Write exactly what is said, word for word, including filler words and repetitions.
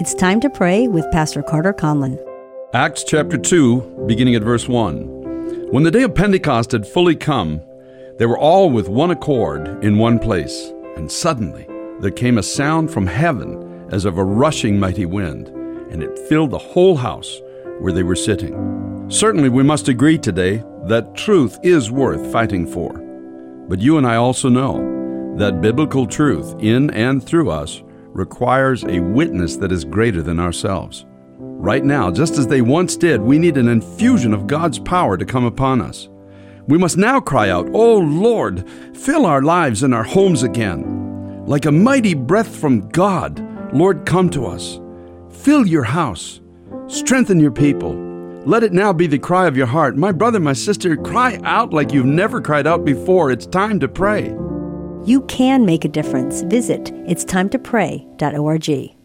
It's Time to Pray with Pastor Carter Conlon. Acts chapter two, beginning at verse one. When the day of Pentecost had fully come, they were all with one accord in one place. And suddenly there came a sound from heaven as of a rushing mighty wind, and it filled the whole house where they were sitting. Certainly we must agree today that truth is worth fighting for. But you and I also know that biblical truth in and through us requires a witness that is greater than ourselves. Right now, just as they once did, we need an infusion of God's power to come upon us. We must now cry out, "Oh Lord, fill our lives and our homes again. Like a mighty breath from God, Lord, come to us. Fill your house. Strengthen your people. Let it now be the cry of your heart. My brother, my sister, cry out like you've never cried out before. It's time to pray." You can make a difference. Visit its time to pray dot org.